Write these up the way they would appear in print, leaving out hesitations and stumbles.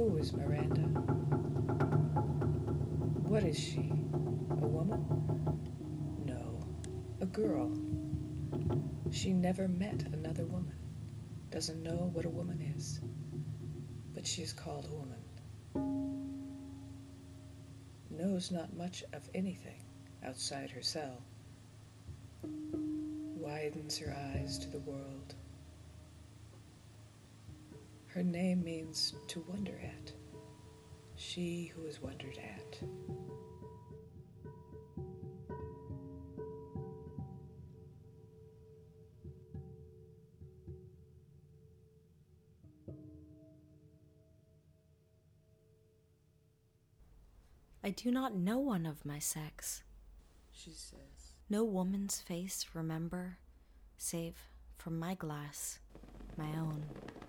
Who is Miranda? What is she? A woman? No, a girl. She never met another woman, doesn't know what a woman is, but she is called a woman. Knows not much of anything outside her cell. Widens her eyes to the world. Her name means to wonder at. She who is wondered at. I do not know one of my sex, She says. no woman's face remember, save from my glass, my own.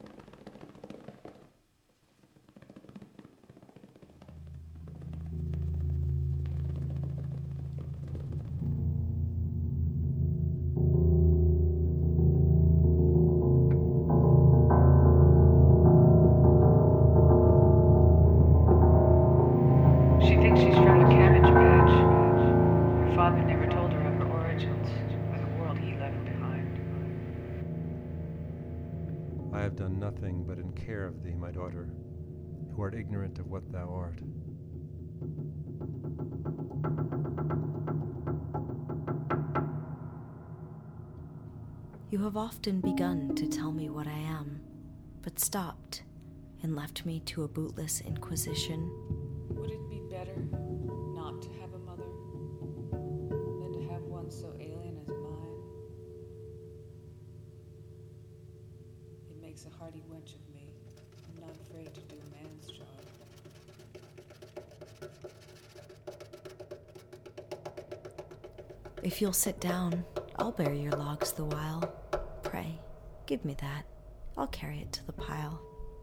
She thinks she's from a cabbage patch. Her father never told her of her origins, or the world he left behind. I have done nothing but in care of thee, my daughter, who art ignorant of what thou art. You have often begun to tell me what I am, but stopped and left me to a bootless inquisition. Would it be better not to have a mother than to have one so alien as mine? It makes a hardy wench of me. I'm not afraid to do a man's job. If you'll sit down, I'll bear your logs the while. Pray, give me that. I'll carry it to the pile.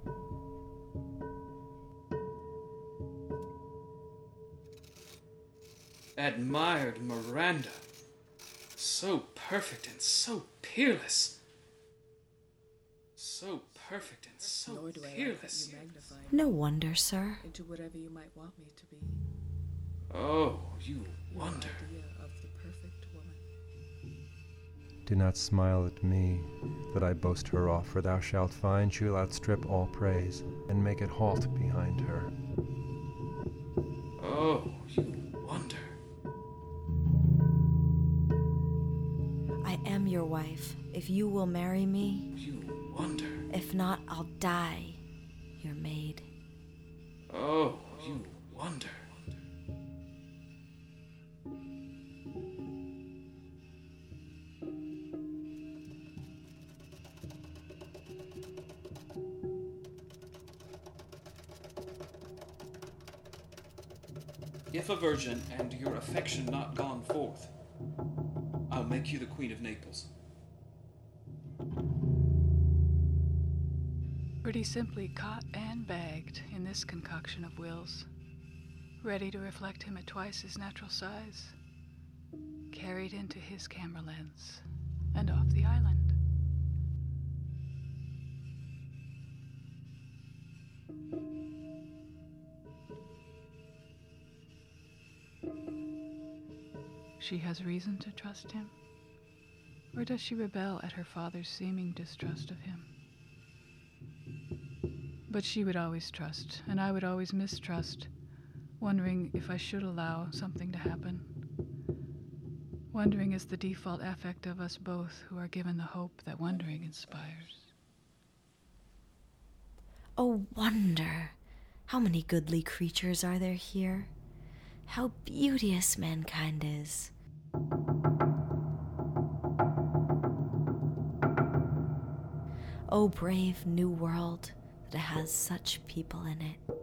Admired Miranda. So perfect and so peerless. So perfect and so Nor do I like that peerless. you magnify me No wonder, sir. into whatever you might want me to be. Oh, you Your wonder. idea of the perfect woman. Do not smile at me, that I boast her off, for thou shalt find she'll outstrip all praise, and make it halt behind her. Oh, you wonder. I am your wife. If you will marry me, You wonder. if not, I'll die, your maid. Oh, you wonder. If a virgin and your affection not gone forth, I'll make you the Queen of Naples. Pretty simply caught and bagged in this concoction of wills, ready to reflect him at twice his natural size, carried into his camera lens, and off the island. She has reason to trust him? Or does she rebel at her father's seeming distrust of him? But she would always trust, and I would always mistrust, wondering if I should allow something to happen. Wondering is the default affect of us both who are given the hope that wondering inspires. Oh, wonder! How many goodly creatures are there here? How beauteous mankind is! Oh, brave new world that has such people in it.